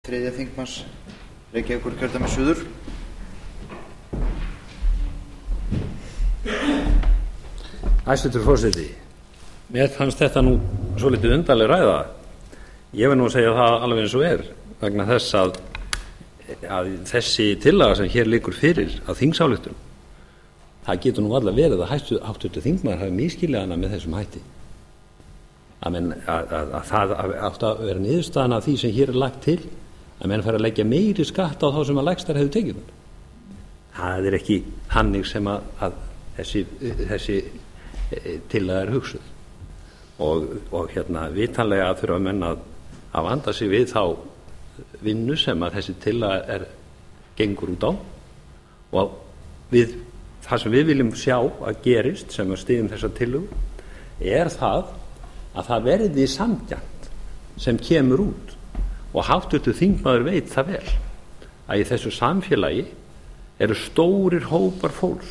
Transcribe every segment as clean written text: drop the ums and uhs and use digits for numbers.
3. þingmanns Reykjavíkurkjördæmis suður. Hæstvirtur forseti, mér fannst þetta nú svolítið undarleg ræða. Ég verð nú að segja það alveg eins og vegna þess að þessi tillaga sem hér liggur fyrir að þingsályktun, það getur nú varla verið að háttvirtur þingmaður hafi misskilið hana með þessum hætti. Að það átti að vera niðurstaðan af því sem hér er lagt til, að menn fara að leggja meiri skatt á þá sem að lægstar hefur tekið hann. Það er ekki hannig sem að þessi tillaga er hugsuð. Og vitanlega þurfa menn að vanda sig við þá vinnu sem að þessi tillaga gengur út á, og það sem við viljum sjá að gerist sem að styðjum þessa tillögu er það að það verði sanngjarnt sem kemur út. Og háttvirtur þingmaður veit það vel að í þessu samfélagi eru stórir hópar fólks,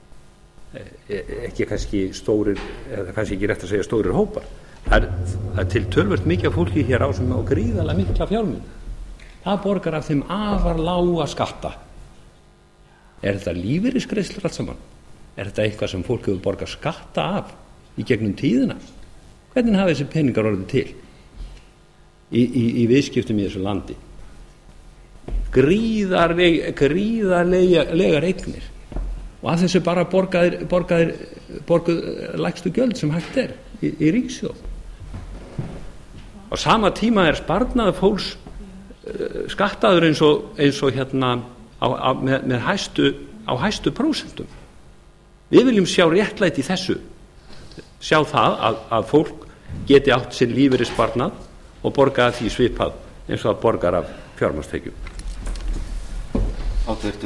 ekki kannski stórir, eða kannski ekki rétt að segja stórir hópar, það er til töluvert mikið af fólki hér á sem á gríðarlega mikla fjármuni. Það borgar af þeim afar lága skatta. Er þetta lífeyrisgreiðslur allt saman? Er þetta eitthvað sem fólk hefur borgað skatta af í gegnum tíðina? Hvernig hafa þessi peningar orðið til í viðskiptum í þessu landi? Gríðarlegar eignir, og af þessu bara borguð lægstu gjöld sem hægt er í ríkissjóð. Á sama tíma er sparnaður fólks skattaður eins og með hæstu prósentum. Við viljum sjá réttlæti í þessu, sjá það að fólk geti átt sinn lífeyrissparnað og borga því svipað eins og það borgar af fjármagnstekjum.